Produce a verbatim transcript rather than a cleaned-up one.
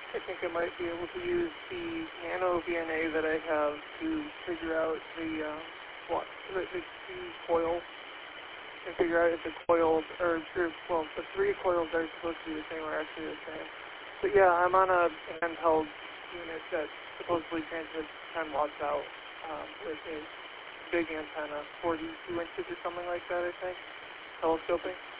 I think I might be able to use the nano V N A that I have to figure out the, uh, what, the, the, the coil, and figure out if the coils are, or, well, the three coils that are supposed to be the same are actually the same. But yeah, I'm on a handheld unit that supposedly transmits ten watts out um, with a big antenna, forty-two inches or something like that, I think, telescoping.